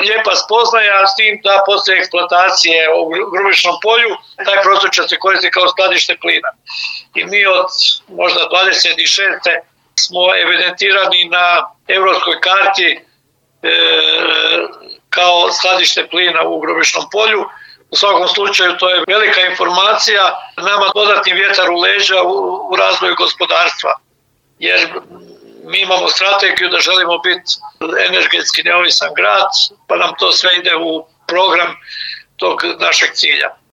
lijepa spoznaja, s tim da poslije eksploatacije u Grubišnom polju taj prostor će se koristiti kao skladište plina. I mi od možda 26. smo evidentirani na europskoj karti kao skladište plina u Grubišnom polju. U svakom slučaju to je velika informacija, nama dodatni vjetar u leđa u razvoju gospodarstva, jer mi imamo strategiju da želimo biti energetski neovisan grad, pa nam to sve ide u program tog našeg cilja.